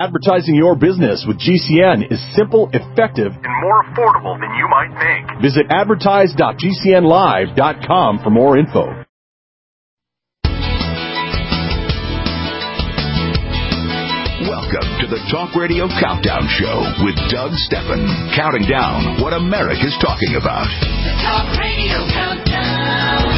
Advertising your business with GCN is simple, effective, and more affordable than you might think. Visit advertise.gcnlive.com for more info. Welcome to the Talk Radio Countdown Show with Doug Steffen, counting down what America's talking about. The Talk Radio Countdown.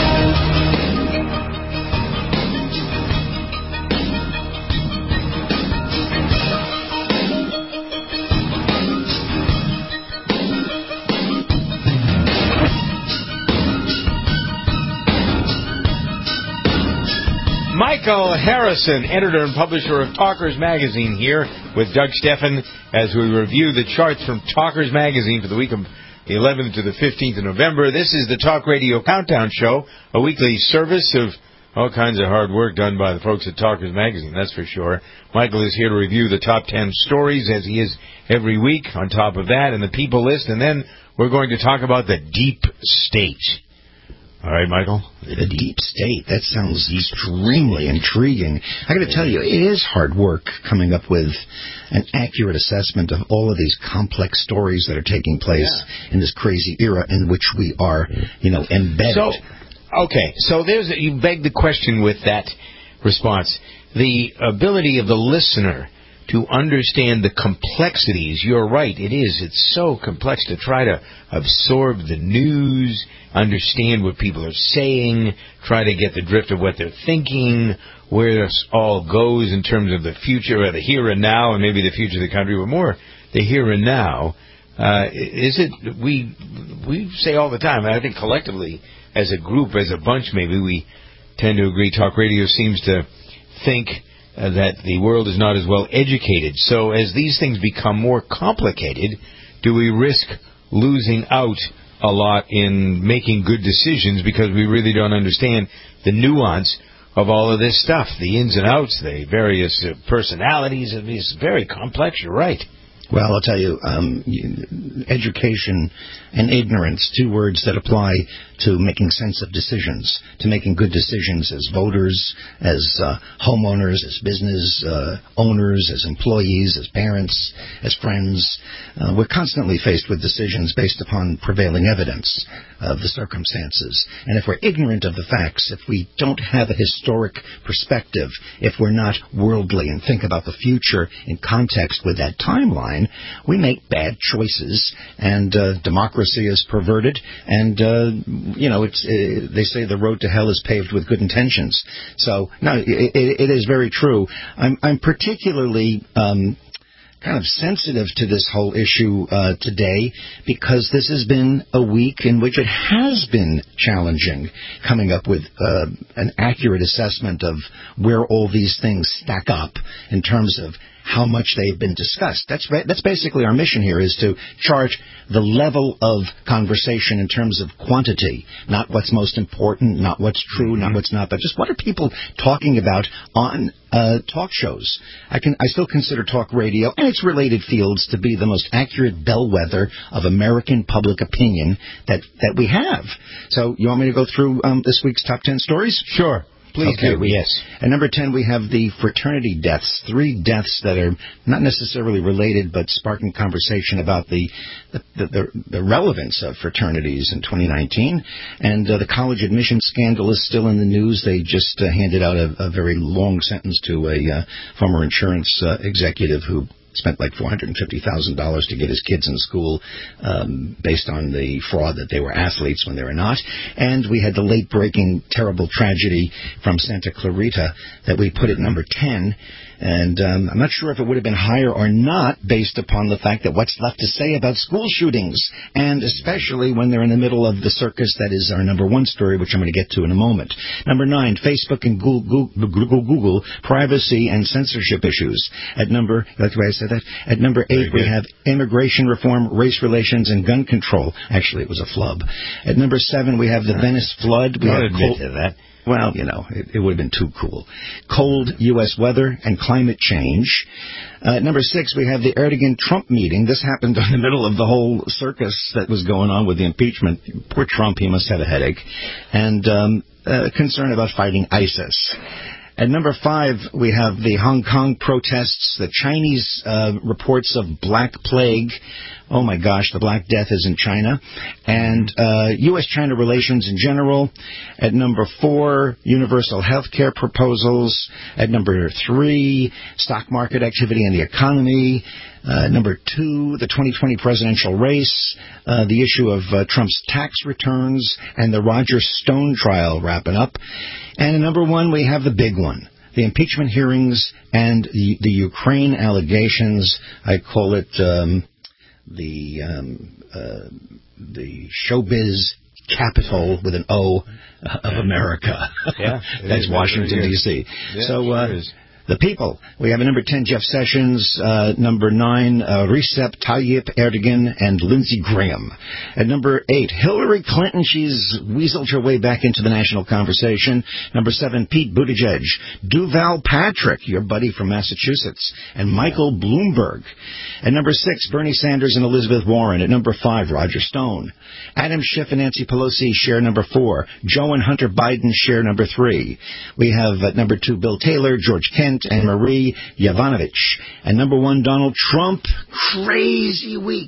Michael Harrison, editor and publisher of Talkers Magazine, here with Doug Steffen as we review the charts from Talkers Magazine for the week of the 11th to the 15th of November. This is the Talk Radio Countdown Show, a weekly service of all kinds of hard work done by the folks at Talkers Magazine, that's for sure. Michael is here to review the top 10 stories, as he is every week, on top of that, and the people list, and then we're going to talk about the deep state. All right, Michael? The deep state. That sounds extremely intriguing. I got to tell you, it is hard work coming up with an accurate assessment of all of these complex stories that are taking place in this crazy era in which we are, embedded. So you beg the question with that response. The ability of the listener to understand the complexities. You're right, it is. It's so complex to try to absorb the news, understand what people are saying, try to get the drift of what they're thinking, where this all goes in terms of the future, or the here and now, and maybe the future of the country, but more the here and now. We say all the time, and I think collectively, as a group, as a bunch maybe, we tend to agree Talk Radio seems to think that the world is not as well educated. So as these things become more complicated, do we risk losing out a lot in making good decisions because we really don't understand the nuance of all of this stuff, the ins and outs, the various personalities? It's very complex, you're right. Well, I'll tell you, education and ignorance, two words that apply to making sense of decisions, to making good decisions as voters, as homeowners, as business owners, as employees, as parents, as friends. We're constantly faced with decisions based upon prevailing evidence of the circumstances. And if we're ignorant of the facts, if we don't have a historic perspective, if we're not worldly and think about the future in context with that timeline, we make bad choices, and democracy is perverted, and they say the road to hell is paved with good intentions. So no, it is very true. I'm particularly kind of sensitive to this whole issue today, because this has been a week in which it has been challenging coming up with an accurate assessment of where all these things stack up in terms of how much they've been discussed. That's basically our mission here, is to charge the level of conversation in terms of quantity, not what's most important, not what's true, not what's not, but just what are people talking about on talk shows. I still consider talk radio and its related fields to be the most accurate bellwether of American public opinion that we have. So you want me to go through this week's top 10 stories? Sure. Please do. Yes. At number 10, we have the fraternity deaths. 3 deaths that are not necessarily related, but sparking conversation about the relevance of fraternities in 2019. And the college admission scandal is still in the news. They just handed out a very long sentence to a former insurance executive who spent like $450,000 to get his kids in school based on the fraud that they were athletes when they were not. And we had the late-breaking terrible tragedy from Santa Clarita that we put at number 10. And I'm not sure if it would have been higher or not based upon the fact that what's left to say about school shootings, and especially when they're in the middle of the circus that is our number 1 story, which I'm going to get to in a moment. Number 9, Facebook and Google privacy and censorship issues. At number, you like the way I said that? At number 8, we have immigration reform, race relations, and gun control. Actually, it was a flub. At number 7, we have the Venice flood. We have that. Well, it would have been too cool. Cold U.S. weather and climate change. Number 6, we have the Erdogan-Trump meeting. This happened in the middle of the whole circus that was going on with the impeachment. Poor Trump, he must have a headache. And concern about fighting ISIS. At number 5, we have the Hong Kong protests, the Chinese reports of Black Plague. Oh, my gosh, the Black Death is in China. And U.S.-China relations in general. At number 4, universal health care proposals. At number 3, stock market activity and the economy. Number 2, the 2020 presidential race. The issue of Trump's tax returns. And the Roger Stone trial wrapping up. And at number 1, we have the big one. The impeachment hearings and the Ukraine allegations. I call it the showbiz capital with an O of America. Yeah, That's Washington, D.C. Yeah, So sure is. the people. We have a number 10, Jeff Sessions. Number 9, Recep Tayyip Erdogan and Lindsey Graham. At number 8, Hillary Clinton. She's weaseled her way back into the national conversation. Number 7, Pete Buttigieg. Duval Patrick, your buddy from Massachusetts. And Michael Bloomberg. At number 6, Bernie Sanders and Elizabeth Warren. At number 5, Roger Stone. Adam Schiff and Nancy Pelosi share number 4. Joe and Hunter Biden share number 3. We have at number 2, Bill Taylor, George Kent, and Marie Yovanovitch. And number 1, Donald Trump. Crazy week.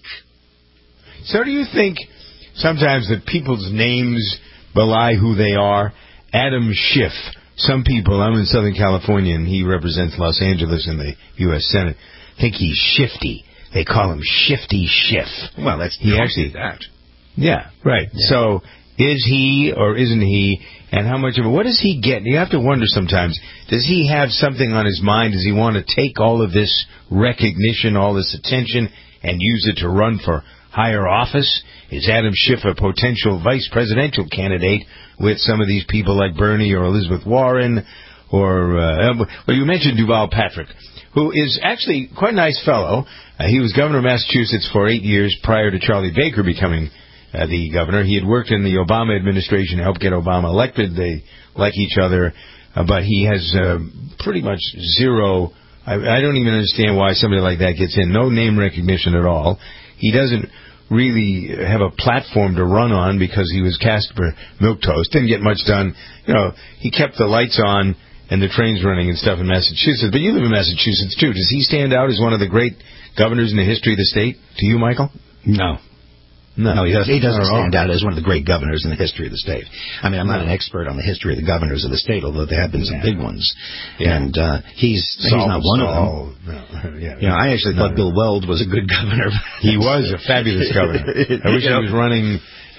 So do you think sometimes that people's names belie who they are? Adam Schiff. Some people, I'm in Southern California, and he represents Los Angeles in the U.S. Senate, think he's shifty. They call him Shifty Schiff. Well, that's he actually that. Yeah, right. Yeah. So is he or isn't he? And how much of it? What does he get? You have to wonder sometimes. Does he have something on his mind? Does he want to take all of this recognition, all this attention, and use it to run for higher office? Is Adam Schiff a potential vice presidential candidate with some of these people like Bernie or Elizabeth Warren? Or, well, you mentioned Duval Patrick, who is actually quite a nice fellow. He was governor of Massachusetts for 8 years prior to Charlie Baker becoming the governor. He had worked in the Obama administration to help get Obama elected. They like each other, but he has pretty much zero. I don't even understand why somebody like that gets in. No name recognition at all. He doesn't really have a platform to run on because he was cast for milquetoast. Didn't get much done. You know, he kept the lights on and the trains running and stuff in Massachusetts. But you live in Massachusetts, too. Does he stand out as one of the great governors in the history of the state to you, Michael? No, he doesn't stand out as one of the great governors in the history of the state. I mean, I'm not an expert on the history of the governors of the state, although there have been some big ones. Yeah. And he's not one of them. You know, I actually thought Bill Weld was a good governor. He was a fabulous governor. I wish he was running.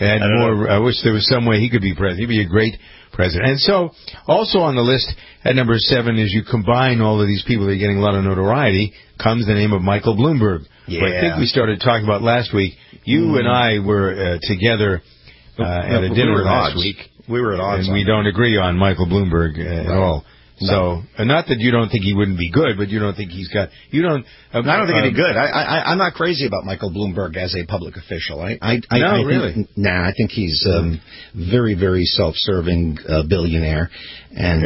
I wish there was some way he could be president. He'd be a great president. And so, also on the list at number 7, as you combine all of these people that are getting a lot of notoriety, comes the name of Michael Bloomberg. Yeah. Who I think we started talking about last week. You and I were together at a dinner last week. We were at odds. And we don't agree on Michael Bloomberg at all. So, not that you don't think he wouldn't be good, but you don't think he's got... I don't think he'd be good. I'm not crazy about Michael Bloomberg as a public official. Really? I think he's very, very self-serving billionaire. And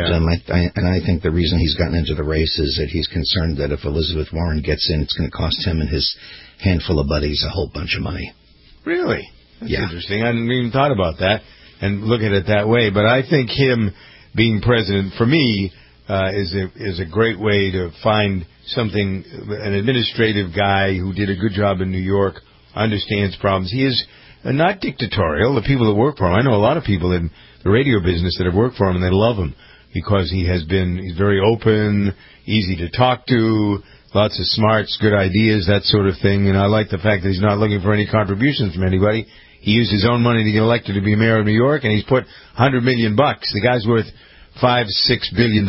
I think the reason he's gotten into the race is that he's concerned that if Elizabeth Warren gets in, it's going to cost him and his handful of buddies a whole bunch of money. Really? That's interesting. I hadn't even thought about that and look at it that way. But I think him being president, for me, is a great way to find something, an administrative guy who did a good job in New York, understands problems. He is not dictatorial. The people that work for him, I know a lot of people in the radio business that have worked for him, and they love him because he's very open, easy to talk to, lots of smarts, good ideas, that sort of thing. And I like the fact that he's not looking for any contributions from anybody. He used his own money to get elected to be mayor of New York, and he's put $100 million. The guy's worth $5-6 billion,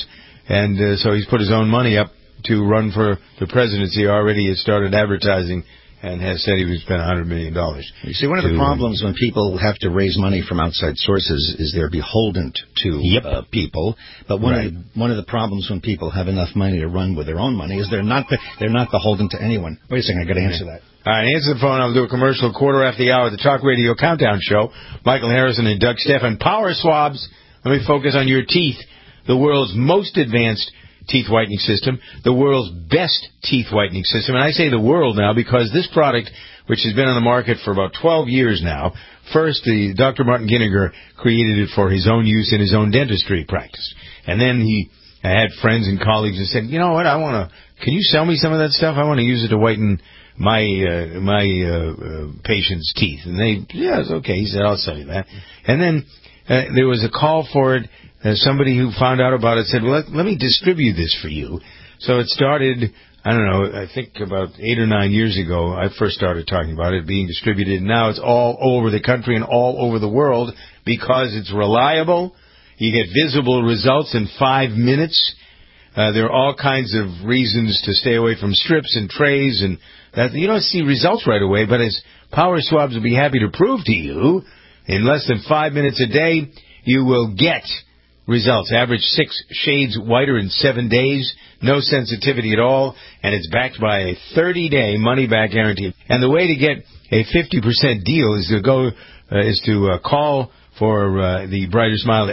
and so he's put his own money up to run for the presidency. Already has started advertising and has said he would spend $100 million. You see, one of the problems when people have to raise money from outside sources is they're beholden to people. But one of the problems when people have enough money to run with their own money is they're not beholden to anyone. Wait a second, I got to answer that. All right, answer the phone. I'll do a commercial quarter after the hour. The Talk Radio Countdown Show. Michael Harrison and Doug Stephan. Power Swabs. Let me focus on your teeth. The world's most advanced teeth whitening system, the world's best teeth whitening system. And I say the world now because this product, which has been on the market for about 12 years now, first Dr. Martin Ginniger created it for his own use in his own dentistry practice. And then he I had friends and colleagues who said, you know what, can you sell me some of that stuff? I want to use it to whiten my patient's teeth. And it's okay. He said, I'll sell you that. And then there was a call for it. Somebody who found out about it said, well, let me distribute this for you. So it started, I don't know, I think about 8 or 9 years ago, I first started talking about it being distributed. And now it's all over the country and all over the world because it's reliable. You get visible results in 5 minutes. There are all kinds of reasons to stay away from strips and trays, and that you don't see results right away, but as Power Swabs will be happy to prove to you, in less than 5 minutes a day, you will get results. Average 6 shades whiter in 7 days, no sensitivity at all, and it's backed by a 30-day money-back guarantee. And the way to get a 50% deal is to call for the Brighter Smile at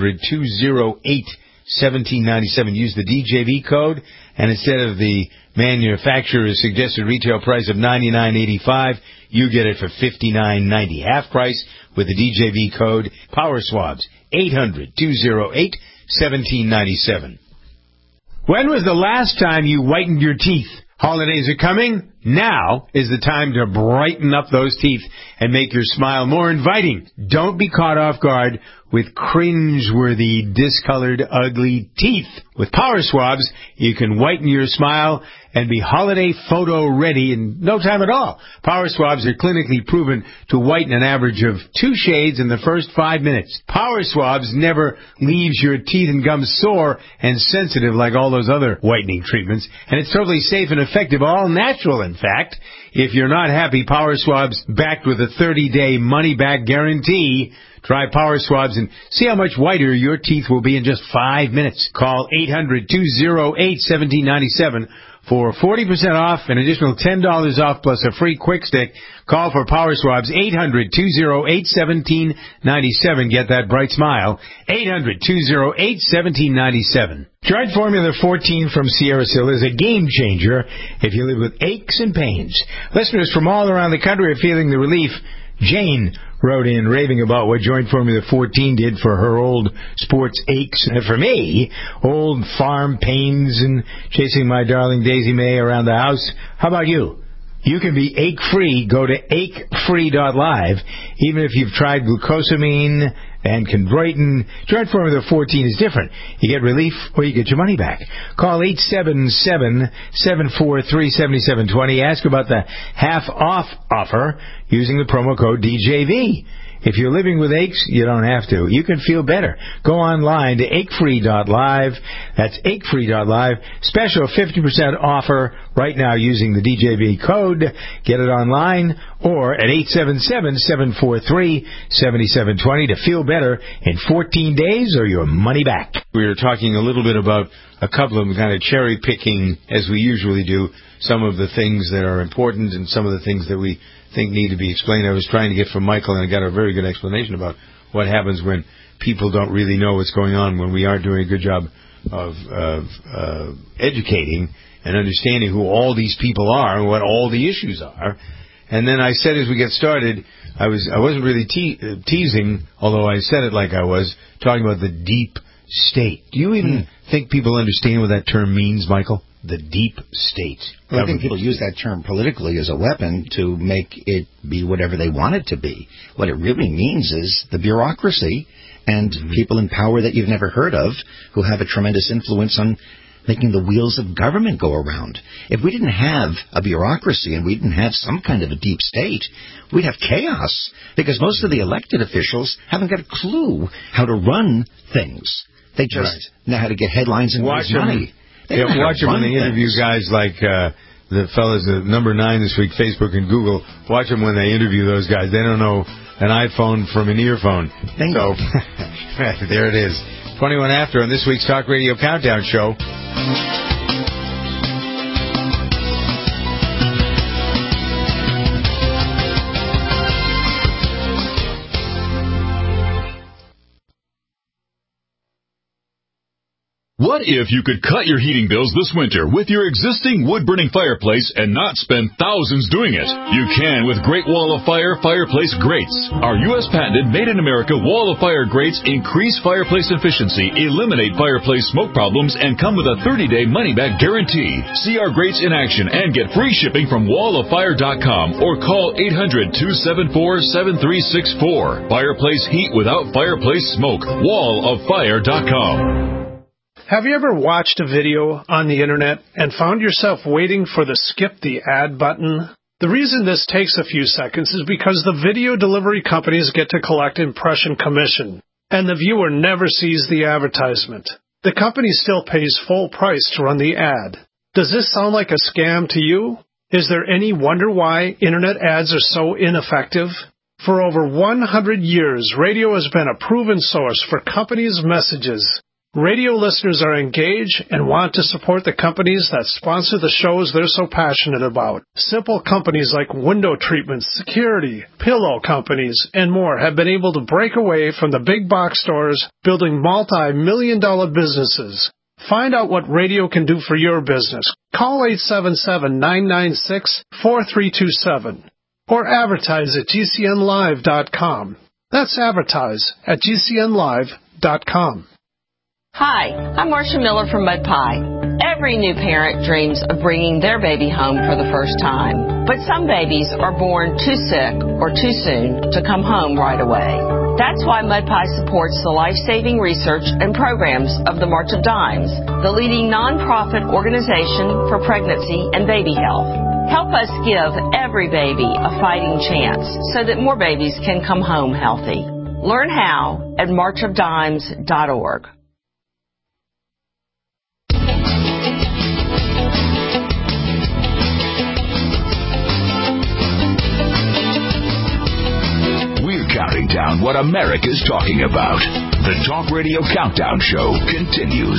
800-208-1797. Use the DJV code, and instead of the manufacturer's suggested retail price of $99.85, you get it for $59.90. Half price with the DJV code Power Swabs. 800-208-1797. When was the last time you whitened your teeth? Holidays are coming. Now is the time to brighten up those teeth and make your smile more inviting. Don't be caught off guard with cringe-worthy, discolored, ugly teeth. With Power Swabs, you can whiten your smile and be holiday photo ready in no time at all. Power Swabs are clinically proven to whiten an average of 2 shades in the first 5 minutes. Power Swabs never leaves your teeth and gums sore and sensitive like all those other whitening treatments. And it's totally safe and effective, all natural, in fact. If you're not happy, Power Swabs backed with a 30-day money-back guarantee. Try Power Swabs and see how much whiter your teeth will be in just 5 minutes. Call 800-208-1797 for 40% off, an additional $10 off plus a free quick stick. Call for Power Swabs, 800-208-1797. Get that bright smile. 800-208-1797. Joint Formula 14 from Sierra Sil is a game changer if you live with aches and pains. Listeners from all around the country are feeling the relief. Jane wrote in raving about what Joint Formula 14 did for her old sports aches. And for me, old farm pains and chasing my darling Daisy May around the house. How about you? You can be ache-free. Go to achefree.live. Even if you've tried glucosamine and chondroitin, Joint Formula 14 is different. You get relief or you get your money back. Call 877-743-7720. Ask about the half-off offer using the promo code DJV. If you're living with aches, you don't have to. You can feel better. Go online to achefree.live. That's achefree.live. Special 50% offer right now using the DJV code. Get it online or at 877-743-7720 to feel better in 14 days or your money back. We were talking a little bit about a couple of them, kind of cherry picking, as we usually do, some of the things that are important and some of the things that we think need to be explained. I was trying to get from Michael, and I got a very good explanation about what happens when people don't really know what's going on, when we aren't doing a good job of educating and understanding who all these people are and what all the issues are. And then I said as we get started, I wasn't really teasing, although I said it like I was, talking about the deep state. Do you even think people understand what that term means, Michael? The deep state. Well, I think people use that term politically as a weapon to make it be whatever they want it to be. What it really means is the bureaucracy and people in power that you've never heard of who have a tremendous influence on making the wheels of government go around. If we didn't have a bureaucracy and we didn't have some kind of a deep state, we'd have chaos because most of the elected officials haven't got a clue how to run things. They just know how to get headlines and raise money. Yeah, watch them when they interview guys like the fellas at number 9 this week, Facebook and Google. Watch them when they interview those guys. They don't know an iPhone from an earphone. Bingo. So, there it is. 21 after on this week's Talk Radio Countdown Show. What if you could cut your heating bills this winter with your existing wood-burning fireplace and not spend thousands doing it? You can with Great Wall of Fire fireplace grates. Our U.S. patented made-in-America Wall of Fire grates increase fireplace efficiency, eliminate fireplace smoke problems, and come with a 30-day money-back guarantee. See our grates in action and get free shipping from walloffire.com or call 800-274-7364. Fireplace heat without fireplace smoke. walloffire.com. Have you ever watched a video on the internet and found yourself waiting for the skip the ad button? The reason this takes a few seconds is because the video delivery companies get to collect impression commission, and the viewer never sees the advertisement. The company still pays full price to run the ad. Does this sound like a scam to you? Is there any wonder why internet ads are so ineffective? For over 100 years, radio has been a proven source for companies' messages. Radio listeners are engaged and want to support the companies that sponsor the shows they're so passionate about. Simple companies like window treatments, security, pillow companies, and more have been able to break away from the big box stores, building multi-million-dollar businesses. Find out what radio can do for your business. Call 877-996-4327 or advertise at GCNlive.com. That's advertise at GCNlive.com. Hi, I'm Marcia Miller from Mud Pie. Every new parent dreams of bringing their baby home for the first time. But some babies are born too sick or too soon to come home right away. That's why Mud Pie supports the life-saving research and programs of the March of Dimes, the leading nonprofit organization for pregnancy and baby health. Help us give every baby a fighting chance so that more babies can come home healthy. Learn how at marchofdimes.org. Counting down what America's talking about. The Talk Radio Countdown Show continues.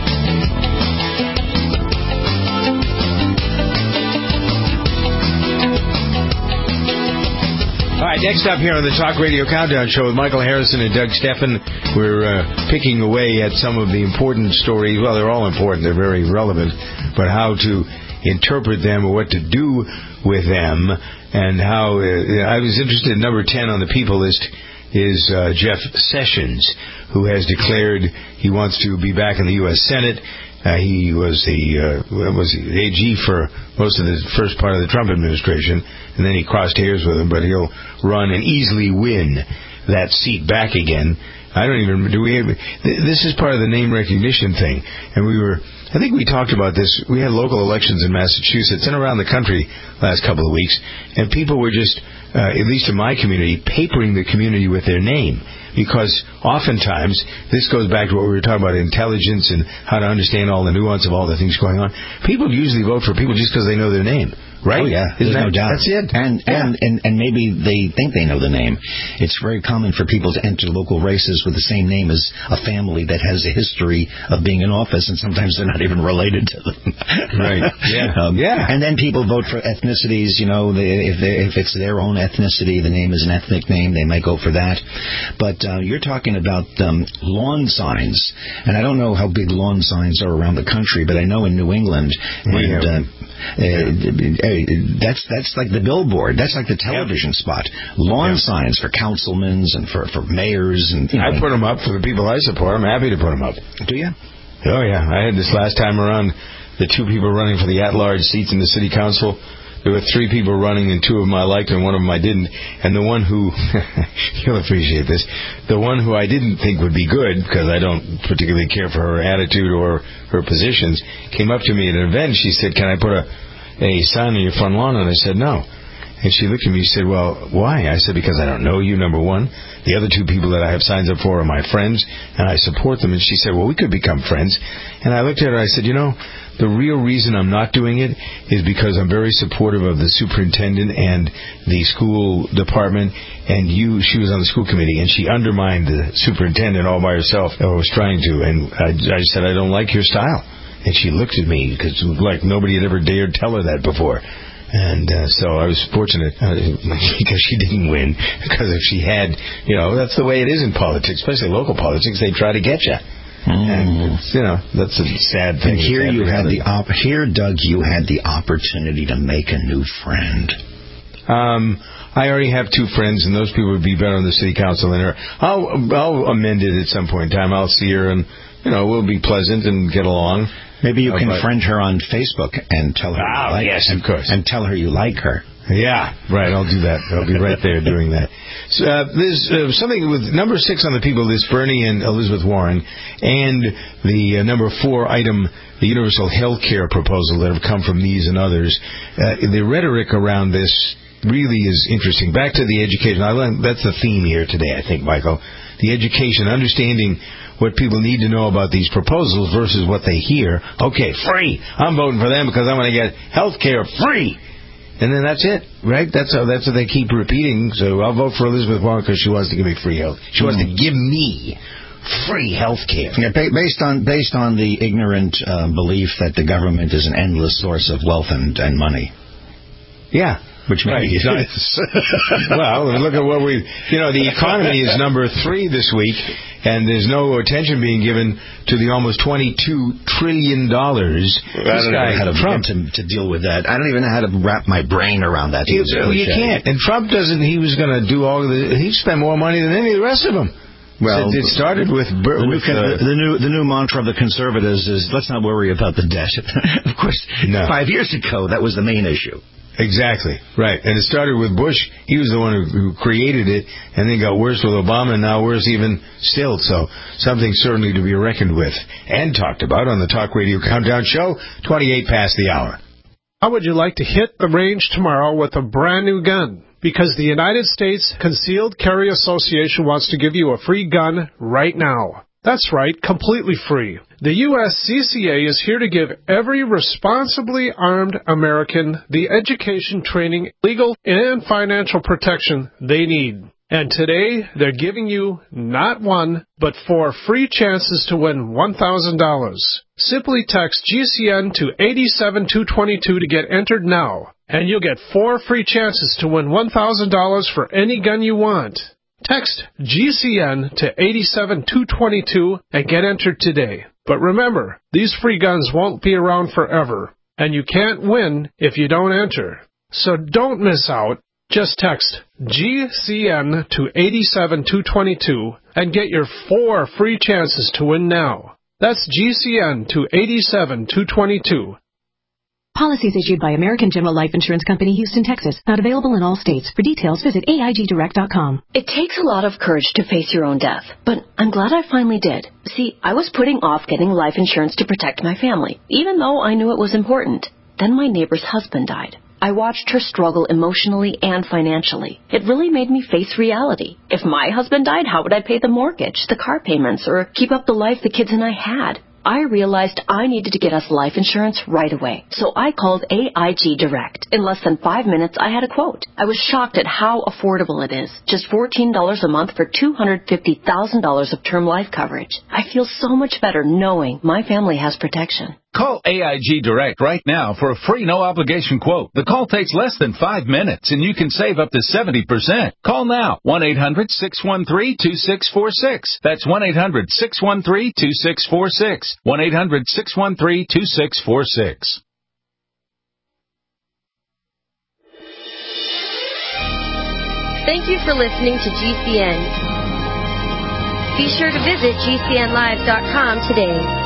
All right, next up here on the Talk Radio Countdown Show with Michael Harrison and Doug Steffen, we're picking away at some of the important stories. Well, they're all important. They're very relevant. But how to interpret them or what to do with them. And how I was interested in number 10 on the people list is Jeff Sessions, who has declared he wants to be back in the U.S. Senate. He was the AG for most of the first part of the Trump administration, and then he crossed hairs with him, but he'll run and easily win that seat back again. I don't even this is part of the name recognition thing, and I think we talked about this. We had local elections in Massachusetts and around the country last couple of weeks, and people were just, at least in my community, papering the community with their name. Because oftentimes, this goes back to what we were talking about, intelligence and how to understand all the nuance of all the things going on. People usually vote for people just because they know their name. Right? Oh, yeah. There's no doubt. That's it. And maybe they think they know the name. It's very common for people to enter local races with the same name as a family that has a history of being in office, and sometimes they're not even related to them. Right. Yeah. And then people vote for ethnicities. You know, if it's their own ethnicity, the name is an ethnic name, they might go for that. But you're talking about lawn signs, and I don't know how big lawn signs are around the country, but I know in New England, that's like the billboard. That's like the television spot. Lawn signs for councilmen and for mayors. And I put them up for the people I support. I'm happy to put them up. Do you? Oh, yeah. I had this last time around, the two people running for the at-large seats in the city council. There were three people running, and two of them I liked, and one of them I didn't. And the one who, you'll appreciate this, the one who I didn't think would be good, because I don't particularly care for her attitude or her positions, came up to me at an event. She said, "Can I put a sign on your front lawn?" And I said, "No." And she looked at me and said, "Well, why?" I said, "Because I don't know you, number one. The other two people that I have signs up for are my friends, and I support them." And she said, "Well, we could become friends." And I looked at her and I said, "You know, the real reason I'm not doing it is because I'm very supportive of the superintendent and the school department, and she was on the school committee, and she undermined the superintendent all by herself, or was trying to. And I said, I don't like your style." And she looked at me, because like nobody had ever dared tell her that before. And so I was fortunate because she didn't win. Because if she had, that's the way it is in politics, especially local politics. They try to get you. And it's, that's a sad thing. And here, Doug, you had the opportunity to make a new friend. I already have 2 friends, and those people would be better on the city council than her. I'll amend it at some point in time. I'll see her, and we'll be pleasant and get along. Maybe you can friend her on Facebook and tell her you like her. Yes, of course. And tell her you like her. Yeah, right. I'll do that. I'll be right there doing that. So, there's something with number 6 on the people list, Bernie and Elizabeth Warren, and the number 4 item, the universal health care proposal that have come from these and others. The rhetoric around this really is interesting. Back to the education. That's the theme here today, I think, Michael. The education, understanding what people need to know about these proposals versus what they hear. Okay, free. I'm voting for them because I'm going to get health care free. And then that's it, right? That's what they keep repeating. So I'll vote for Elizabeth Warren because she wants to give me free health. She wants to give me free health care. Yeah, based on the ignorant belief that the government is an endless source of wealth and money. Yeah. Which maybe it is. Well, look at what the economy is number 3 this week, and there's no attention being given to the almost $22 trillion. I don't know how to begin to deal with that. I don't even know how to wrap my brain around that. You can't. And Trump he was going to do all of he'd spend more money than any of the rest of them. Well, it started with the new mantra of the conservatives is let's not worry about the debt. Of course, 5 years ago, that was the main issue. Exactly, right. And it started with Bush. He was the one who created it, and then got worse with Obama, and now worse even still. So something certainly to be reckoned with and talked about on the Talk Radio Countdown Show, 28 past the hour. How would you like to hit the range tomorrow with a brand new gun? Because the United States Concealed Carry Association wants to give you a free gun right now. That's right, completely free. The USCCA is here to give every responsibly armed American the education, training, legal, and financial protection they need. And today, they're giving you not 1, but 4 free chances to win $1,000. Simply text GCN to 87222 to get entered now, and you'll get 4 free chances to win $1,000 for any gun you want. Text GCN to 87222 and get entered today. But remember, these free guns won't be around forever, and you can't win if you don't enter. So don't miss out. Just text GCN to 87222 and get your 4 free chances to win now. That's GCN to 87222. Policies issued by American General Life Insurance Company, Houston, Texas. Not available in all states. For details, visit AIGdirect.com. It takes a lot of courage to face your own death, but I'm glad I finally did. See, I was putting off getting life insurance to protect my family, even though I knew it was important. Then my neighbor's husband died. I watched her struggle emotionally and financially. It really made me face reality. If my husband died, how would I pay the mortgage, the car payments, or keep up the life the kids and I had? I realized I needed to get us life insurance right away. So I called AIG Direct. In less than 5 minutes, I had a quote. I was shocked at how affordable it is. Just $14 a month for $250,000 of term life coverage. I feel so much better knowing my family has protection. Call AIG Direct right now for a free no-obligation quote. The call takes less than 5 minutes, and you can save up to 70%. Call now, 1-800-613-2646. That's 1-800-613-2646. 1-800-613-2646. Thank you for listening to GCN. Be sure to visit GCNlive.com today.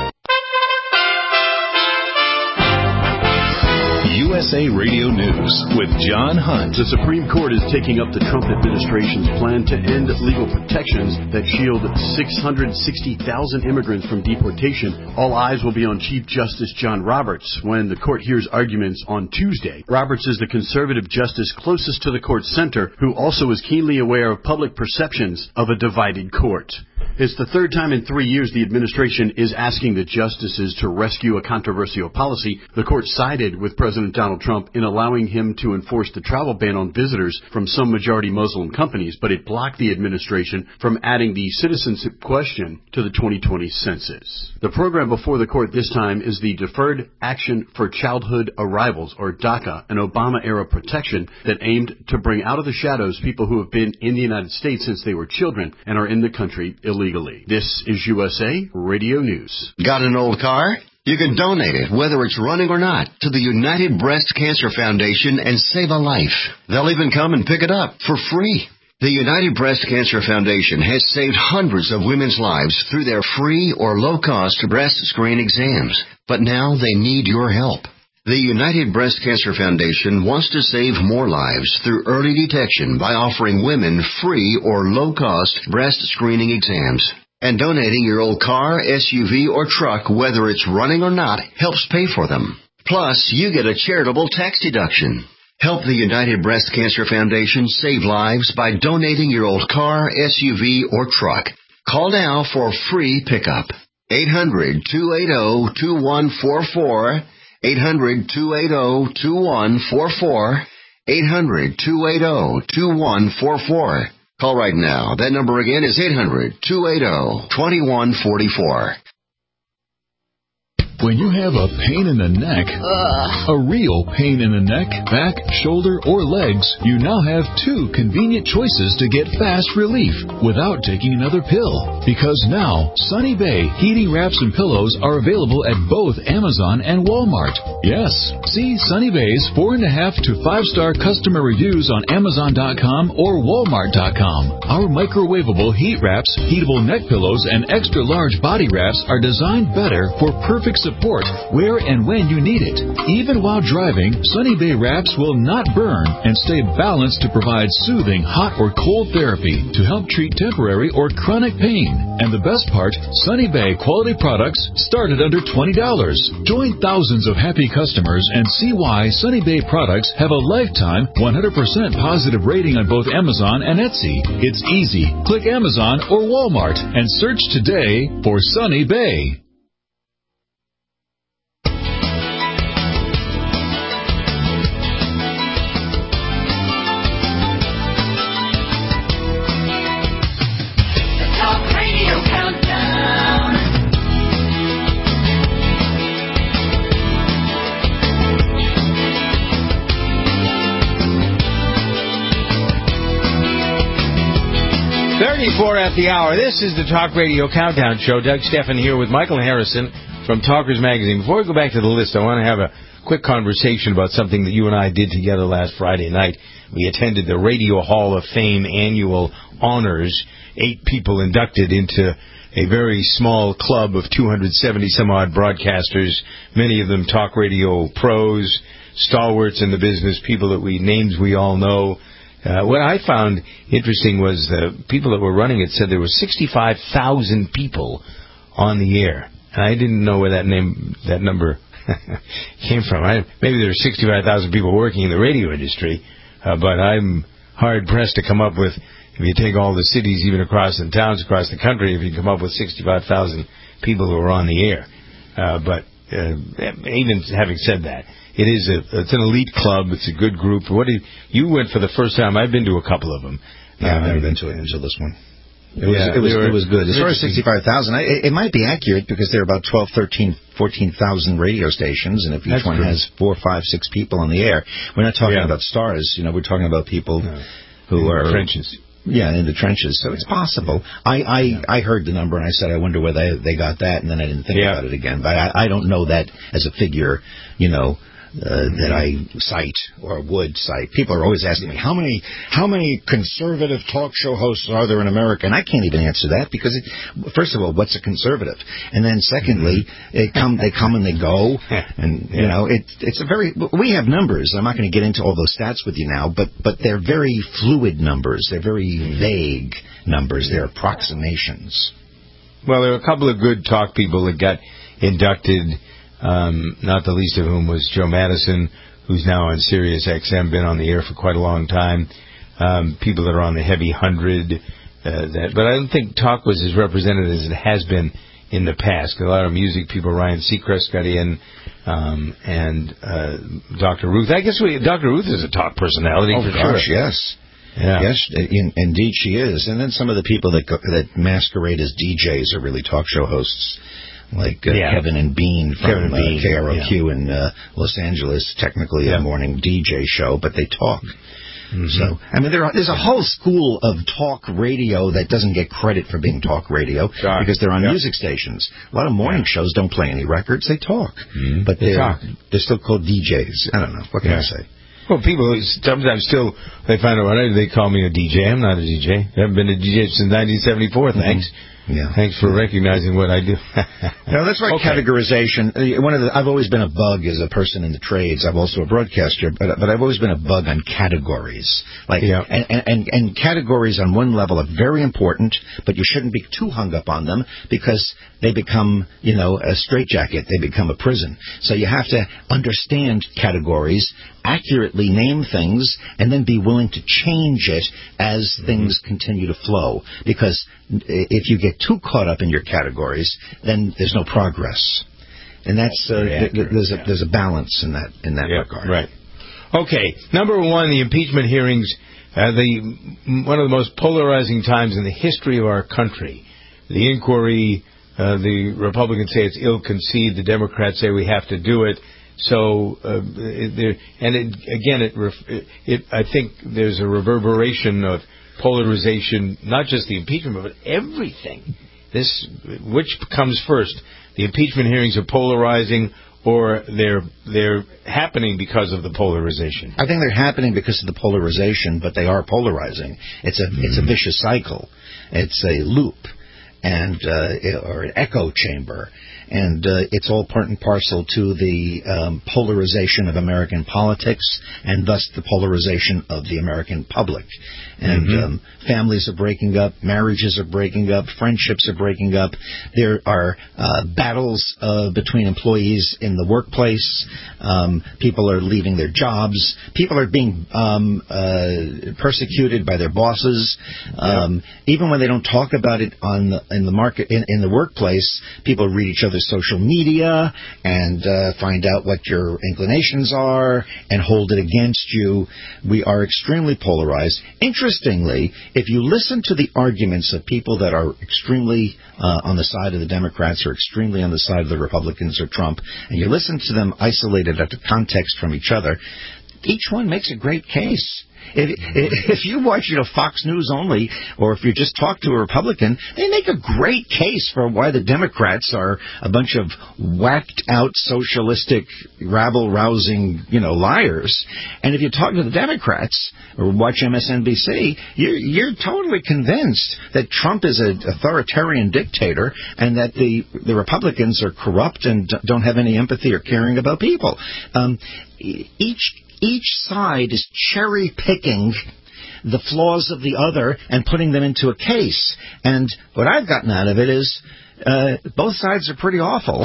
USA Radio News with John Hunt. The Supreme Court is taking up the Trump administration's plan to end legal protections that shield 660,000 immigrants from deportation. All eyes will be on Chief Justice John Roberts when the court hears arguments on Tuesday. Roberts is the conservative justice closest to the court's center, who also is keenly aware of public perceptions of a divided court. It's the third time in 3 years the administration is asking the justices to rescue a controversial policy. The court sided with President Donald Trump in allowing him to enforce the travel ban on visitors from some majority Muslim companies, but it blocked the administration from adding the citizenship question to the 2020 census. The program before the court this time is the Deferred Action for Childhood Arrivals, or DACA, an Obama-era protection that aimed to bring out of the shadows people who have been in the United States since they were children and are in the country illegally. legally. This is USA Radio News. Got an old car? You can donate it, whether it's running or not, to the United Breast Cancer Foundation and save a life. They'll even come and pick it up for free. The United Breast Cancer Foundation has saved hundreds of women's lives through their free or low-cost breast screen exams. But now they need your help. The United Breast Cancer Foundation wants to save more lives through early detection by offering women free or low-cost breast screening exams. And donating your old car, SUV, or truck, whether it's running or not, helps pay for them. Plus, you get a charitable tax deduction. Help the United Breast Cancer Foundation save lives by donating your old car, SUV, or truck. Call now for free pickup. 800-280-2144. 800-280-2144. 800-280-2144. Call right now. That number again is 800-280-2144. When you have a pain in the neck, a real pain in the neck, back, shoulder, or legs, you now have two convenient choices to get fast relief without taking another pill. Because now, Sunny Bay heating wraps and pillows are available at both Amazon and Walmart. Yes, see Sunny Bay's 4.5 to 5-star customer reviews on Amazon.com or Walmart.com. Our microwavable heat wraps, heatable neck pillows, and extra large body wraps are designed better for perfect support where and when you need it. Even while driving, Sunny Bay wraps will not burn and stay balanced to provide soothing hot or cold therapy to help treat temporary or chronic pain. And the best part, Sunny Bay quality products start at under $20. Join thousands of happy customers and see why Sunny Bay products have a lifetime 100% positive rating on both Amazon and Etsy. It's easy. Click Amazon or Walmart and search today for Sunny Bay. Talk Radio Countdown. .34 at the hour. This is the Talk Radio Countdown Show. Doug Steffen here with Michael Harrison from Talkers Magazine. Before we go back to the list, I want to have a quick conversation about something that you and I did together last Friday night. We attended the Radio Hall of Fame annual honors. 8 people inducted into a very small club of 270-some-odd broadcasters, many of them talk radio pros, stalwarts in the business, names we all know. What I found interesting was the people that were running it said there were 65,000 people on the air. And I didn't know where that number came from. Maybe there were 65,000 people working in the radio industry, but I'm hard-pressed to come up with, if you take all the cities, even across the towns across the country, if you come up with 65,000 people who are on the air. But even having said that, it's an elite club. It's a good group. You went for the first time? I've been to a couple of them. Yeah, I've never been to this one. It was good. As far as 65,000, it might be accurate because there are about 12, 13, 14,000 radio stations, and if each one has 4, 5, 6 people on the air, we're not talking about stars. We're talking about people who are trenches. Yeah, in the trenches. So it's possible. I heard the number and I said, I wonder where they got that, and then I didn't think about it again. But I don't know that as a figure, that I cite or would cite. People are always asking me, how many conservative talk show hosts are there in America? And I can't even answer that because, first of all, what's a conservative? And then secondly, they come and they go. And, it's a very, we have numbers. I'm not going to get into all those stats with you now, but they're very fluid numbers. They're very vague numbers. They're approximations. Well, there are a couple of good talk people that got inducted. Not the least of whom was Joe Madison, who's now on Sirius XM, been on the air for quite a long time. People that are on the Heavy 100. But I don't think talk was as represented as it has been in the past. A lot of music people, Ryan Seacrest got in, and Dr. Ruth. I guess Dr. Ruth is a talk personality for sure. Yes. Yeah. Yes, indeed she is. And then some of the people that masquerade as DJs are really talk show hosts. Like Kevin and Bean from KROQ in Los Angeles, technically a morning DJ show, but they talk. So, I mean, there's a whole school of talk radio that doesn't get credit for being talk radio because they're on music stations. A lot of morning shows don't play any records; they talk, but they're still called DJs. I don't know. What can I say? Well, people sometimes still, they find out they call me a DJ. I'm not a DJ. I haven't been a DJ since 1974. Thanks. Yeah. Thanks for recognizing what I do. No, that's right. Categorization. I've always been a bug as a person in the trades. I'm also a broadcaster, but I've always been a bug on categories. And categories on one level are very important, but you shouldn't be too hung up on them because they become, a straitjacket. They become a prison. So you have to understand categories, accurately name things, and then be willing to change it as things continue to flow. Because if you get too caught up in your categories, then there's no progress. And that's there's a balance in that regard. Right. Okay. Number one, the impeachment hearings, one of the most polarizing times in the history of our country. The inquiry, the Republicans say it's ill-conceived. The Democrats say we have to do it. So, I think there's a reverberation of polarization, not just the impeachment, but everything. Which comes first? The impeachment hearings are polarizing, or they're happening because of the polarization? I think they're happening because of the polarization, but they are polarizing. It's a vicious cycle. It's a loop, or an echo chamber. And it's all part and parcel to the polarization of American politics and thus the polarization of the American public. And families are breaking up, marriages are breaking up, friendships are breaking up. There are battles between employees in the workplace. People are leaving their jobs. People are being persecuted by their bosses. Even when they don't talk about it in the workplace, people read each other's social media and find out what your inclinations are and hold it against you. We are extremely polarized. Interestingly, if you listen to the arguments of people that are extremely on the side of the Democrats or extremely on the side of the Republicans or Trump, and you listen to them isolated out of context from each other, each one makes a great case. If you watch Fox News only, or if you just talk to a Republican, they make a great case for why the Democrats are a bunch of whacked-out socialistic, rabble-rousing, liars. And if you talk to the Democrats or watch MSNBC, you're totally convinced that Trump is an authoritarian dictator and that the Republicans are corrupt and don't have any empathy or caring about people. Each side is cherry-picking the flaws of the other and putting them into a case. And what I've gotten out of it is both sides are pretty awful.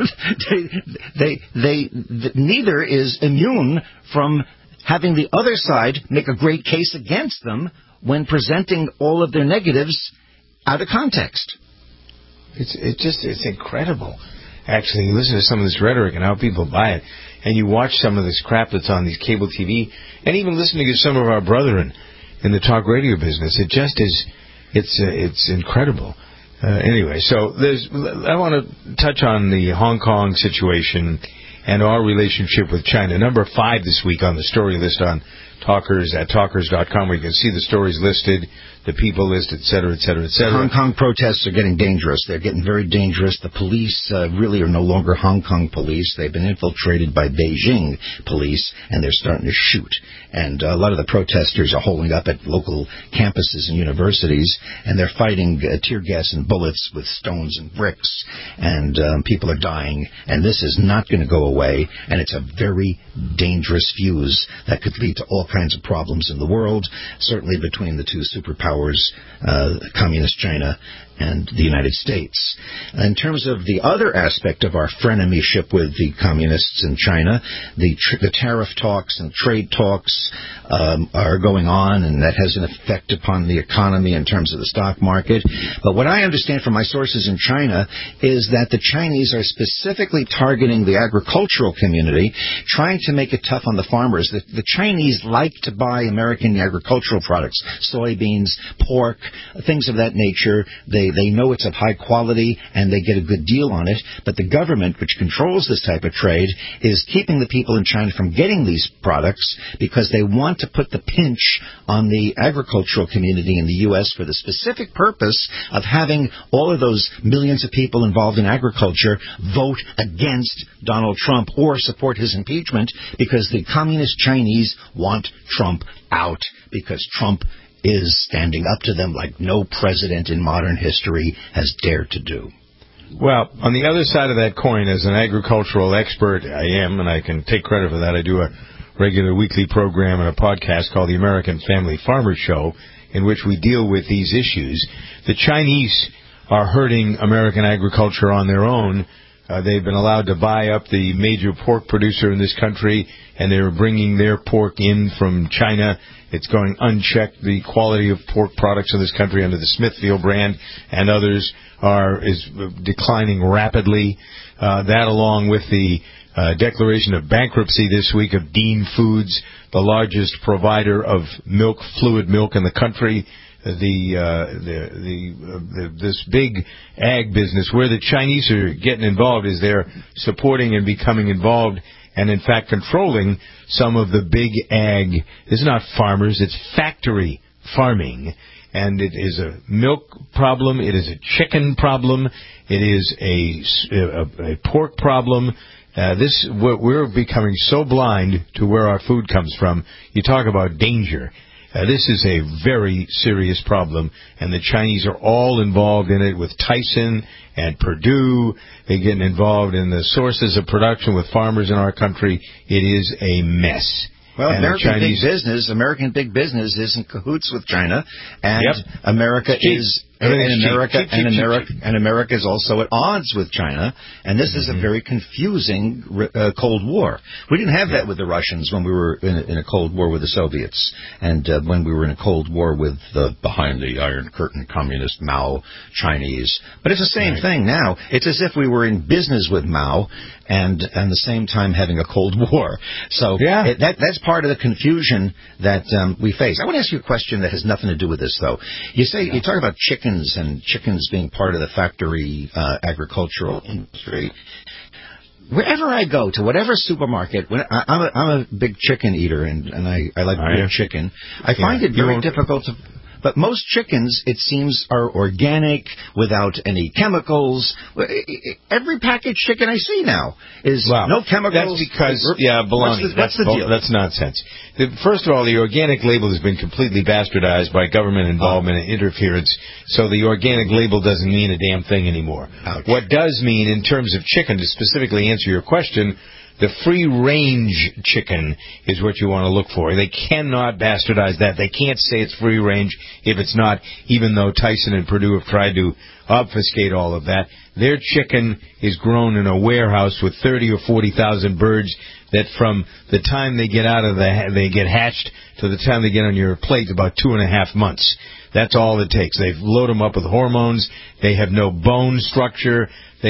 Neither is immune from having the other side make a great case against them when presenting all of their negatives out of context. It's incredible. Actually, you listen to some of this rhetoric and how people buy it, and you watch some of this crap that's on these cable TV, and even listening to some of our brethren in the talk radio business, it just is, it's incredible. Anyway, so I want to touch on the Hong Kong situation and our relationship with China. Number 5 this week on the story list on Talkers at Talkers.com, where you can see the stories listed, the people list, et cetera, et cetera, et cetera. Hong Kong protests are getting dangerous. They're getting very dangerous. The police really are no longer Hong Kong police. They've been infiltrated by Beijing police, and they're starting to shoot. And a lot of the protesters are holding up at local campuses and universities, and they're fighting tear gas and bullets with stones and bricks, and people are dying. And this is not going to go away, and it's a very dangerous fuse that could lead to all kinds of problems in the world, certainly between the two superpowers, Communist China and the United States. In terms of the other aspect of our frenemyship with the communists in China, the tariff talks and trade talks are going on, and that has an effect upon the economy in terms of the stock market. But what I understand from my sources in China is that the Chinese are specifically targeting the agricultural community, trying to make it tough on the farmers. The Chinese like to buy American agricultural products, soybeans, pork, things of that nature. They They know it's of high quality and they get a good deal on it, but the government, which controls this type of trade, is keeping the people in China from getting these products because they want to put the pinch on the agricultural community in the U.S. for the specific purpose of having all of those millions of people involved in agriculture vote against Donald Trump or support his impeachment because the communist Chinese want Trump out because Trump is standing up to them like no president in modern history has dared to do. Well, on the other side of that coin, as an agricultural expert I am, and I can take credit for that, I do a regular weekly program and a podcast called the American Family Farmer Show, in which we deal with these issues. The Chinese are hurting American agriculture on their own. They've been allowed to buy up the major pork producer in this country, and they're bringing their pork in from China. It's going unchecked. The quality of pork products in this country under the Smithfield brand and others is declining rapidly. That, along with the declaration of bankruptcy this week of Dean Foods, the largest provider of milk, fluid milk in the country. This big ag business where the Chinese are getting involved is they're supporting and becoming involved and, in fact, controlling some of the big ag. It's not farmers, it's factory farming. And it is a milk problem, it is a chicken problem, it is a pork problem. We're becoming so blind to where our food comes from. You talk about danger. This is a very serious problem, and the Chinese are all involved in it with Tyson and Purdue. They're getting involved in the sources of production with farmers in our country. It is a mess. Well, American big business is in cahoots with China, and America is America is also at odds with China, and this is a very confusing Cold War. We didn't have that with the Russians when we were in a Cold War with the Soviets, and when we were in a Cold War with the behind the Iron Curtain communist Mao Chinese. But it's the same thing now. It's as if we were in business with Mao and at the same time having a Cold War. So that's part of the confusion that we face. I want to ask you a question that has nothing to do with this, though. You talk about chickens and chickens being part of the factory agricultural industry. Wherever I go, to whatever supermarket, I'm a big chicken eater, and I like real chicken. I find it very difficult to... But most chickens, it seems, are organic, without any chemicals. Every packaged chicken I see now is no chemicals. That's because, baloney. What's the deal? That's nonsense. First of all, the organic label has been completely bastardized by government involvement and interference, so the organic label doesn't mean a damn thing anymore. Ouch. What does mean, in terms of chicken, to specifically answer your question, the free-range chicken is what you want to look for. They cannot bastardize that. They can't say it's free-range if it's not, even though Tyson and Purdue have tried to obfuscate all of that. Their chicken is grown in a warehouse with 30 or 40,000 birds that from the time they get they get hatched to the time they get on your plate, about 2.5 months. That's all it takes. They load them up with hormones. They have no bone structure.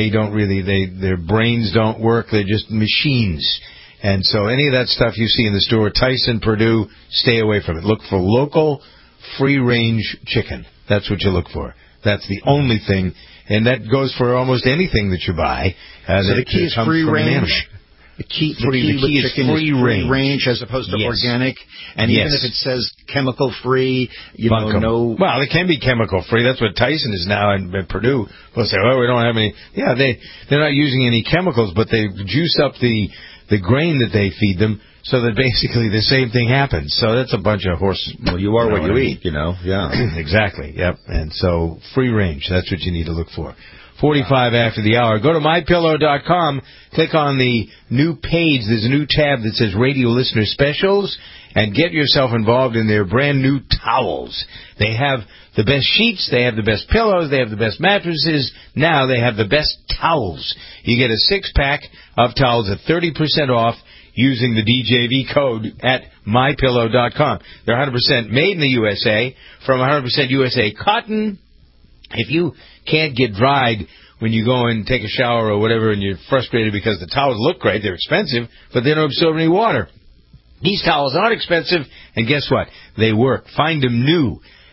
Their brains don't work. They're just machines. And so any of that stuff you see in the store, Tyson, Purdue, stay away from it. Look for local, free-range chicken. That's what you look for. That's the only thing. And that goes for almost anything that you buy. So the key is free-range? The key is free range as opposed to organic, and even if it says chemical free, no. Well, it can be chemical free. That's what Tyson is now, and Purdue will say, "Oh, we don't have any." Yeah, they're not using any chemicals, but they juice up the grain that they feed them, so that basically the same thing happens. So that's a bunch of horse. Well, you are what you eat, Yeah, exactly. Yep, and so free range. That's what you need to look for. 45 after the hour. Go to MyPillow.com, click on the new page. There's a new tab that says Radio Listener Specials, and get yourself involved in their brand new towels. They have the best sheets, they have the best pillows, they have the best mattresses. Now they have the best towels. You get a 6-pack of towels at 30% off using the DJV code at MyPillow.com. They're 100% made in the USA from 100% USA cotton. If you can't get dried when you go and take a shower or whatever and you're frustrated because the towels look great, they're expensive, but they don't absorb any water. These towels aren't expensive, and guess what? They work. Find them new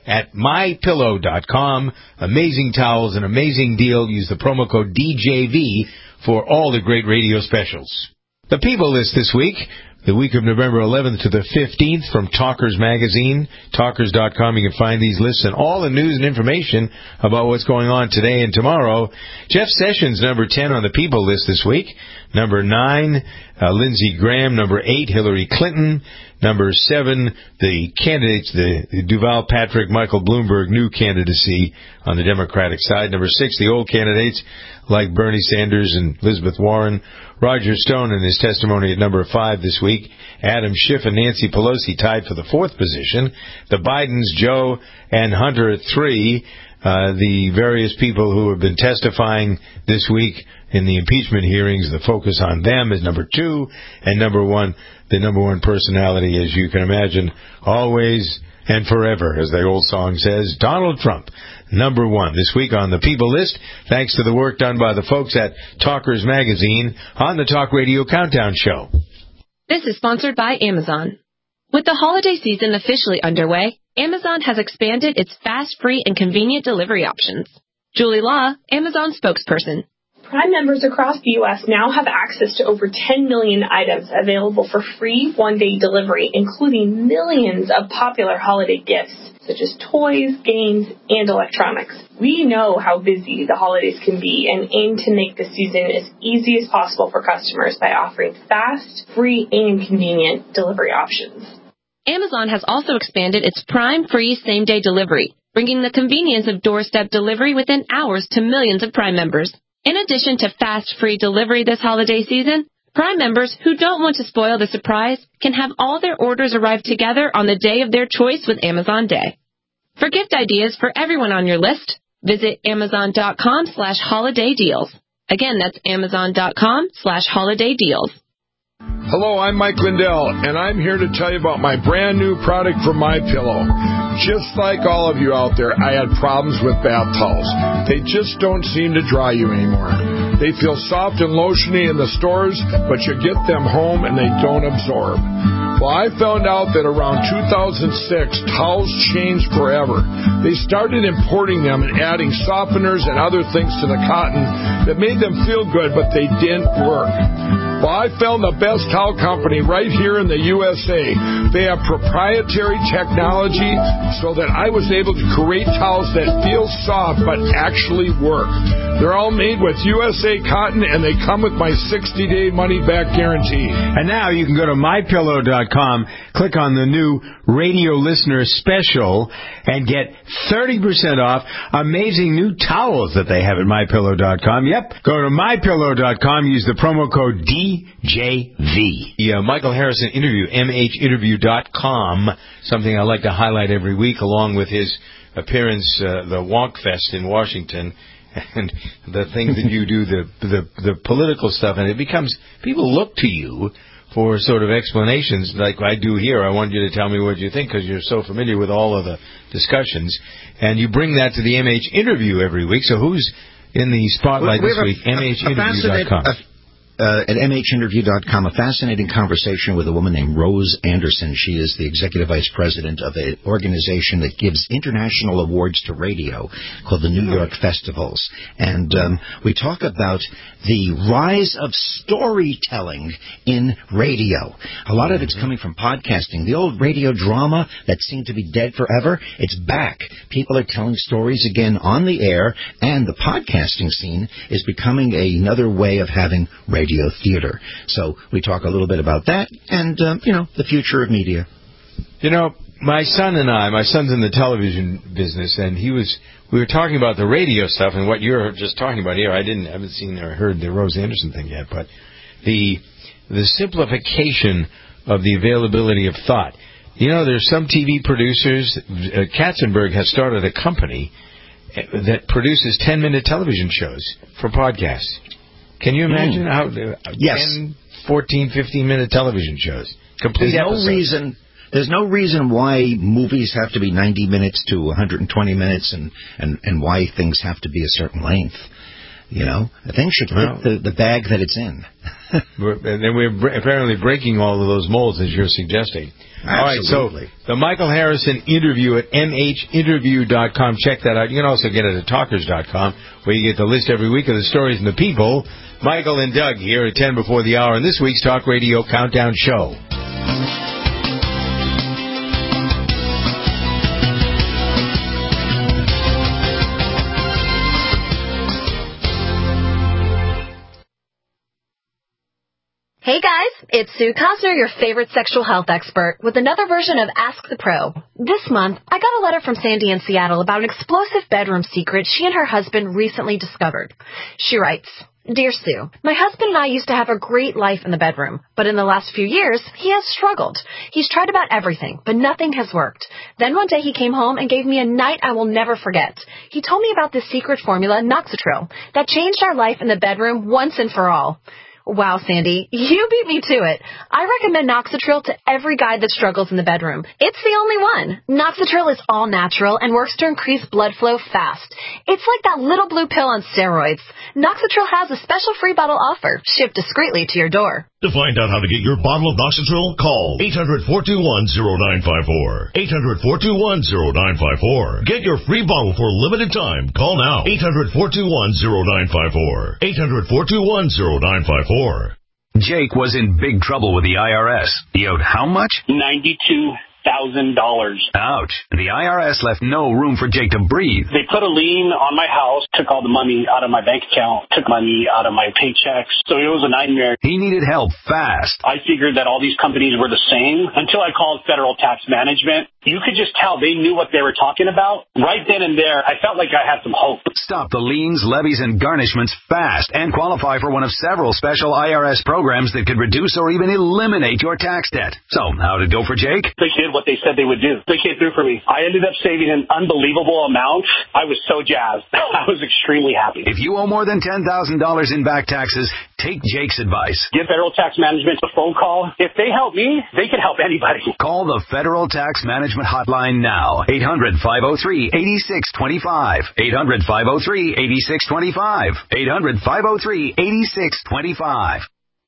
at MyPillow.com. Amazing towels, an amazing deal. Use the promo code DJV for all the great radio specials. The People List this week, the week of November 11th to the 15th from Talkers Magazine, Talkers.com. You can find these lists and all the news and information about what's going on today and tomorrow. Jeff Sessions, number 10 on the People List this week. Number 9, Lindsey Graham. Number 8, Hillary Clinton. Number 7, the candidates, the Duval Patrick, Michael Bloomberg, new candidacy on the Democratic side. Number 6, the old candidates like Bernie Sanders and Elizabeth Warren. Roger Stone in his testimony at number 5 this week. Adam Schiff and Nancy Pelosi tied for the 4th position. The Bidens, Joe and Hunter at 3. The various people who have been testifying this week in the impeachment hearings, the focus on them is number 2. And number 1, the number 1 personality, as you can imagine, always and forever, as the old song says, Donald Trump, number 1 this week on the People List, thanks to the work done by the folks at Talkers Magazine on the Talk Radio Countdown Show. This is sponsored by Amazon. With the holiday season officially underway, Amazon has expanded its fast, free, and convenient delivery options. Julie Law, Amazon spokesperson. Prime members across the U.S. now have access to over 10 million items available for free one-day delivery, including millions of popular holiday gifts, such as toys, games, and electronics. We know how busy the holidays can be and aim to make the season as easy as possible for customers by offering fast, free, and convenient delivery options. Amazon has also expanded its Prime free same-day delivery, bringing the convenience of doorstep delivery within hours to millions of Prime members. In addition to fast, free delivery this holiday season, Prime members who don't want to spoil the surprise can have all their orders arrive together on the day of their choice with Amazon Day. For gift ideas for everyone on your list, visit Amazon.com/holiday deals. Again, that's Amazon.com/holiday deals. Hello, I'm Mike Lindell, and I'm here to tell you about my brand new product from MyPillow. Just like all of you out there, I had problems with bath towels. They just don't seem to dry you anymore. They feel soft and lotiony in the stores, but you get them home and they don't absorb. Well, I found out that around 2006, towels changed forever. They started importing them and adding softeners and other things to the cotton that made them feel good, but they didn't work. Well, I found the best towel company right here in the USA. They have proprietary technology so that I was able to create towels that feel soft but actually work. They're all made with USA cotton, and they come with my 60-day money-back guarantee. And now you can go to MyPillow.com, click on the new radio listener special, and get 30% off amazing new towels that they have at MyPillow.com. Yep, go to MyPillow.com, use the promo code DJV. The Michael Harrison interview, MHinterview.com, something I like to highlight every week, along with his appearance, the Wonk Fest in Washington, and the things that you do, the political stuff, and it becomes, people look to you for sort of explanations like I do here. I want you to tell me what you think because you're so familiar with all of the discussions, and you bring that to the MH interview every week. So who's in the spotlight this week? MHinterview.com. At MHinterview.com, a fascinating conversation with a woman named Rose Anderson. She is the executive vice president of an organization that gives international awards to radio called the New York Festivals. And we talk about the rise of storytelling in radio. A lot of it's coming from podcasting. The old radio drama that seemed to be dead forever, it's back. People are telling stories again on the air, and the podcasting scene is becoming another way of having radio theater. So we talk a little bit about that and, the future of media. My son's in the television business, and we were talking about the radio stuff and what you're just talking about here. I haven't seen or heard the Rose Anderson thing yet, but the simplification of the availability of thought. There's some TV producers. Katzenberg has started a company that produces 10-minute television shows for podcasts. Can you imagine how 10, 14, 15-minute television shows? Complete episodes. There's no reason why movies have to be 90 minutes to 120 minutes and why things have to be a certain length. things should fit the bag that it's in. And then we're apparently breaking all of those molds, as you're suggesting. Absolutely. All right, so the Michael Harrison interview at mhinterview.com. Check that out. You can also get it at talkers.com, where you get the list every week of the stories and the people. Michael and Doug here at 10 before the hour in this week's Talk Radio Countdown Show. Hey guys, it's Sue Cosner, your favorite sexual health expert, with another version of Ask the Pro. This month, I got a letter from Sandy in Seattle about an explosive bedroom secret she and her husband recently discovered. She writes, Dear Sue, my husband and I used to have a great life in the bedroom, but in the last few years, he has struggled. He's tried about everything, but nothing has worked. Then one day he came home and gave me a night I will never forget. He told me about this secret formula, Noxitril, that changed our life in the bedroom once and for all. Wow, Sandy, you beat me to it. I recommend Noxitril to every guy that struggles in the bedroom. It's the only one. Noxitril is all natural and works to increase blood flow fast. It's like that little blue pill on steroids. Noxitril has a special free bottle offer, shipped discreetly to your door. To find out how to get your bottle of Noxitril, call 800-421-0954. 800-421-0954. Get your free bottle for a limited time. Call now. 800-421-0954. 800-421-0954. Jake was in big trouble with the IRS. He owed how much? $92,000. Ouch. The IRS left no room for Jake to breathe. They put a lien on my house, took all the money out of my bank account, took money out of my paychecks. So it was a nightmare. He needed help fast. I figured that all these companies were the same until I called Federal Tax Management. You could just tell they knew what they were talking about. Right then and there, I felt like I had some hope. Stop the liens, levies, and garnishments fast and qualify for one of several special IRS programs that could reduce or even eliminate your tax debt. So, how'd it go for Jake? They did what they said they would do. They came through for me. I ended up saving an unbelievable amount. I was so jazzed. I was extremely happy. If you owe more than $10,000 in back taxes, take Jake's advice. Give Federal Tax Management a phone call. If they help me, they can help anybody. Call the Federal Tax Management Hotline now. 800-503-8625. 800-503-8625. 800-503-8625.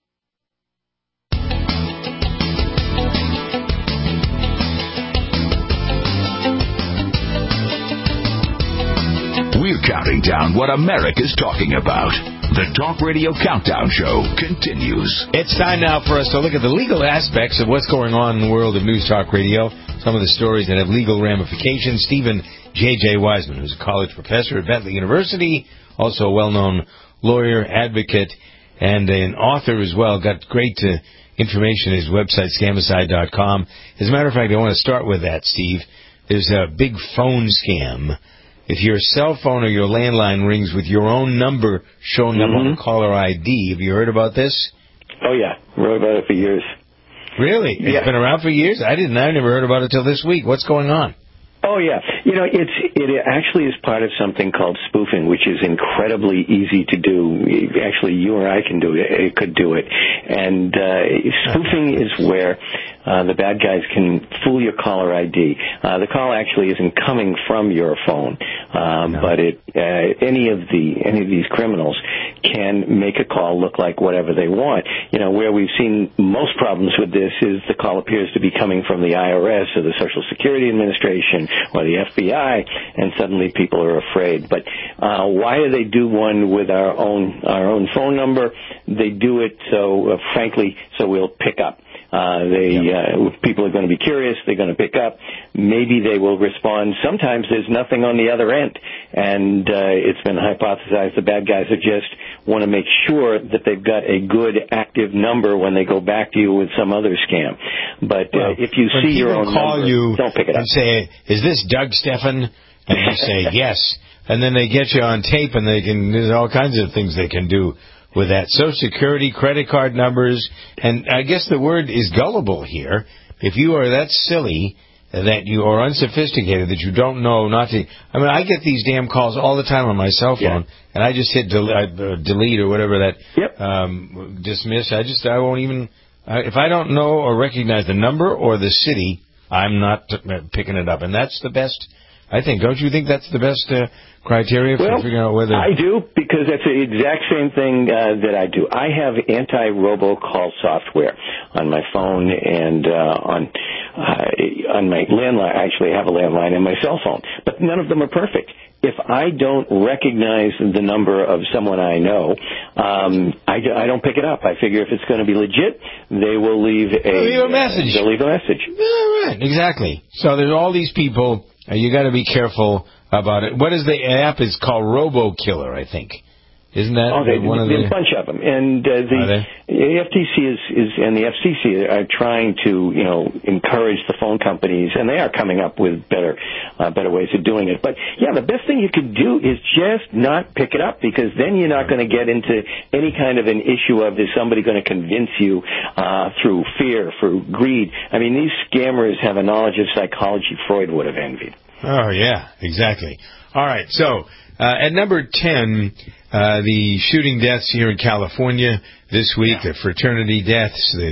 We're counting down what America's talking about. The Talk Radio Countdown Show continues. It's time now for us to look at the legal aspects of what's going on in the world of News Talk Radio, some of the stories that have legal ramifications. Stephen J.J. Wiseman, who's a college professor at Bentley University, also a well-known lawyer, advocate, and an author as well, got great information at his website, scamicide.com. As a matter of fact, I want to start with that, Steve. There's a big phone scam. If your cell phone or your landline rings with your own number showing up on the caller ID, have you heard about this? Oh, yeah. Wrote about it for years. Really? Yeah. It's been around for years? I never heard about it till this week. What's going on? Oh, yeah. It actually is part of something called spoofing, which is incredibly easy to do. Actually, you or I can do it. It could do it. And spoofing is where the bad guys can fool your caller ID. The call actually isn't coming from your phone, but any of these criminals can make a call look like whatever they want. Where we've seen most problems with this is the call appears to be coming from the IRS or the Social Security Administration or the FBI, and suddenly people are afraid. But why do they do one with our own phone number? They do it so we'll pick up. People are going to be curious. They're going to pick up. Maybe they will respond. Sometimes there's nothing on the other end, and it's been hypothesized the bad guys just want to make sure that they've got a good active number when they go back to you with some other scam. But if you see your own number, don't pick it up. And say, "Is this Doug Stephan?" And you say yes, and then they get you on tape, and there's all kinds of things they can do with that. Social Security, credit card numbers, and I guess the word is gullible here. If you are that silly that you are unsophisticated, that you don't know not to... I get these damn calls all the time on my cell phone, and I just hit delete or whatever that... dismiss. I won't even... if I don't know or recognize the number or the city, I'm not picking it up. And that's the best I think. Don't you think that's the best criteria for figuring out whether... I do, because that's the exact same thing that I do. I have anti-robocall software on my phone and on my landline. I actually have a landline and my cell phone, but none of them are perfect. If I don't recognize the number of someone I know, I don't pick it up. I figure if it's going to be legit, they will leave a message. They'll leave a message. Yeah, right. Exactly. So there's all these people. You got to be careful about it. What is the app? It's called RoboKiller, I think. Isn't that one of the... There's a bunch of them, and the FTC and the FCC are trying to, encourage the phone companies, and they are coming up with better ways of doing it. But yeah, the best thing you could do is just not pick it up, because then you're not going to get into any kind of an issue of is somebody going to convince you through fear, through greed. I mean, these scammers have a knowledge of psychology Freud would have envied. Oh yeah, exactly. All right, so at number 10. The shooting deaths here in California this week, the fraternity deaths, the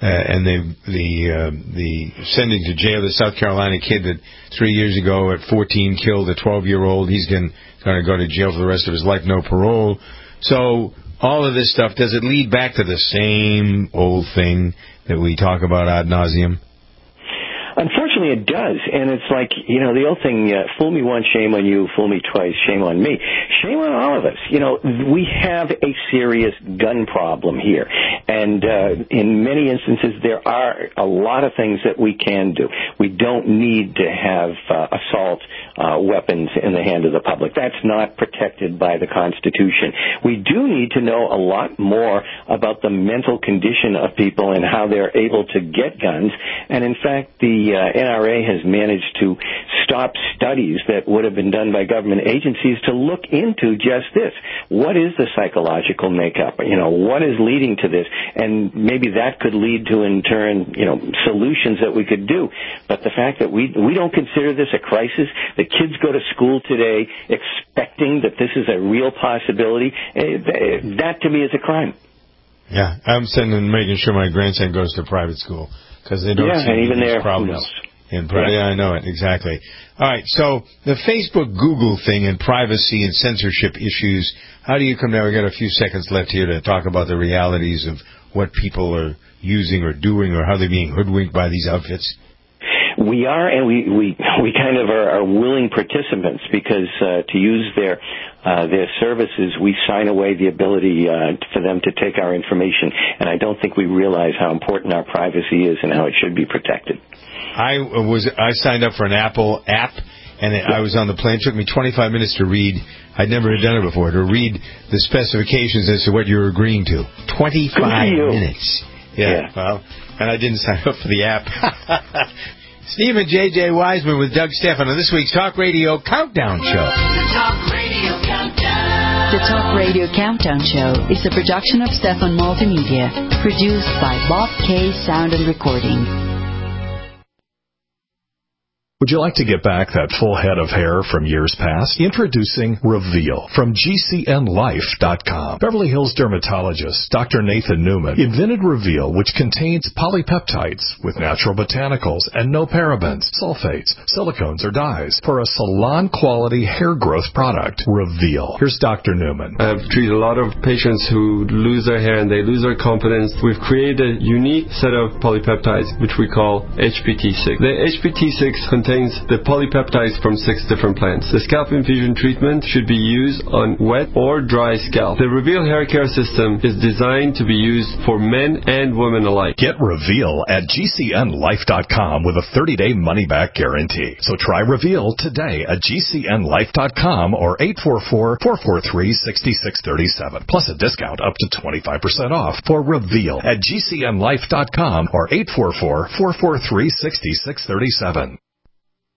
sending to jail the South Carolina kid that 3 years ago at 14 killed a 12-year-old. He's going to go to jail for the rest of his life, no parole. So all of this stuff, does it lead back to the same old thing that we talk about ad nauseum? Unfortunately, it does, and it's like, the old thing, fool me once, shame on you, fool me twice, shame on me. Shame on all of us. We have a serious gun problem here, and in many instances, there are a lot of things that we can do. We don't need to have assault weapons in the hand of the public. That's not protected by the Constitution. We do need to know a lot more about the mental condition of people and how they're able to get guns, and in fact, the NRA has managed to stop studies that would have been done by government agencies to look into just this. What is the psychological makeup? What is leading to this? And maybe that could lead to, in turn, solutions that we could do. But the fact that we don't consider this a crisis, the kids go to school today expecting that this is a real possibility, that to me is a crime. Yeah, I'm making sure my grandson goes to private school, because they don't see and even these there, problems. Yeah, I know it, exactly. All right, so the Facebook Google thing and privacy and censorship issues, how do you come down? We've got a few seconds left here to talk about the realities of what people are using or doing, or how they're being hoodwinked by these outfits. We are, and we kind of are willing participants, because to use their services, we sign away the ability for them to take our information, and I don't think we realize how important our privacy is and how it should be protected. I signed up for an Apple app, and I was on the plane. It took me 25 minutes to read. I'd never done it before, to read the specifications as to what you're agreeing to. 25 minutes. Yeah, well, and I didn't sign up for the app. Steve and J.J. Wiseman with Doug Stephan on this week's Talk Radio Countdown Show. The Talk Radio Countdown. The Talk Radio Countdown Show is a production of Stephan Multimedia, produced by Bob K. Sound and Recording. Would you like to get back that full head of hair from years past? Introducing Reveal from GCNlife.com. Beverly Hills dermatologist Dr. Nathan Newman invented Reveal, which contains polypeptides with natural botanicals and no parabens, sulfates, silicones, or dyes for a salon-quality hair growth product. Reveal. Here's Dr. Newman. I've treated a lot of patients who lose their hair and they lose their confidence. We've created a unique set of polypeptides, which we call HPT6. The HPT6 contains the polypeptides from 6 different plants. The scalp infusion treatment should be used on wet or dry scalp. The Reveal hair care system is designed to be used for men and women alike. Get Reveal at GCNlife.com with a 30-day money-back guarantee. So try Reveal today at GCNlife.com or 844-443-6637. Plus a discount up to 25% off for Reveal at GCNlife.com or 844-443-6637.